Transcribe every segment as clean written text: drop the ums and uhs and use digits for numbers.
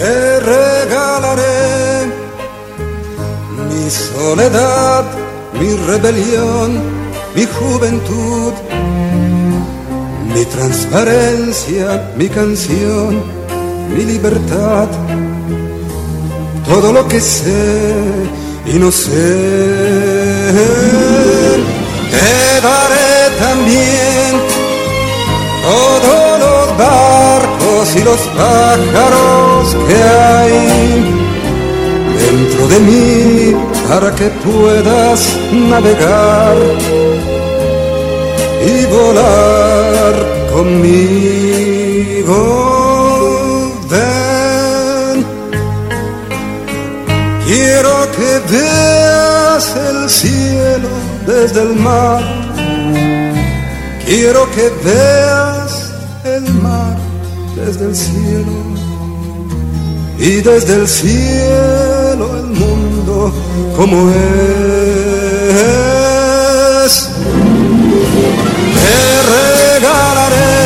Te regalaré mi soledad, mi rebelión, mi juventud, mi transparencia, mi canción, mi libertad, todo lo que sé y no sé. Te daré también todos los barcos y los pájaros que hay dentro de mí para que puedas navegar y volar conmigo. Ven, quiero que veas el cielo desde el mar. Quiero que veas el mar desde el cielo y desde el cielo el mundo como es. Te regalaré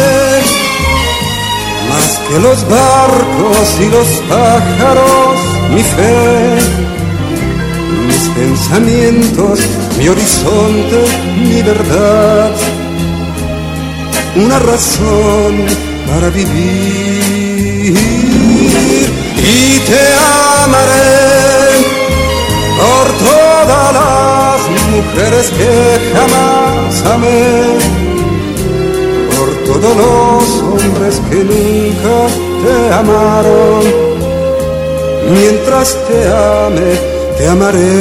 más que los barcos y los pájaros, mi fe, mis pensamientos, mi horizonte, mi verdad, una razón para vivir. Y te amaré por todas las mujeres que jamás amé, por todos los hombres que nunca te amaron. Mientras te ame, te amaré.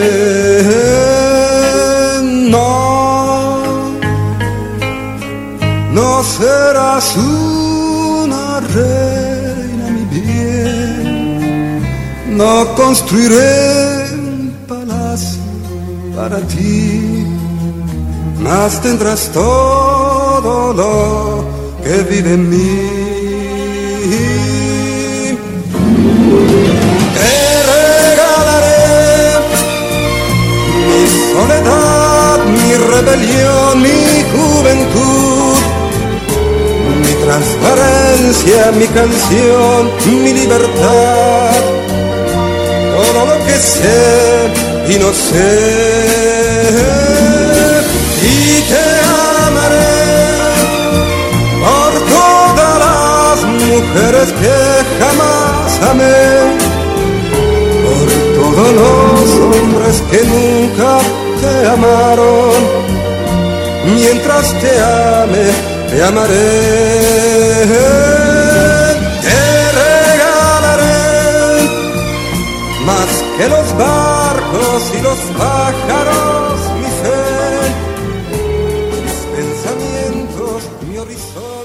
No serás una reina, mi bien. No construiré un palacio para ti, mas tendrás todo lo que vive en mí. Te regalaré mi soledad, mi rebelión, mi juventud, mi transparencia, mi canción, mi libertad, todo lo que sé y no sé. Y te amaré por todas las mujeres que jamás amé, por todos los hombres que nunca te amaron. Mientras te ame, te amaré. Te regalaré más que los barcos y los pájaros, mi fe, mis pensamientos, mi horizonte.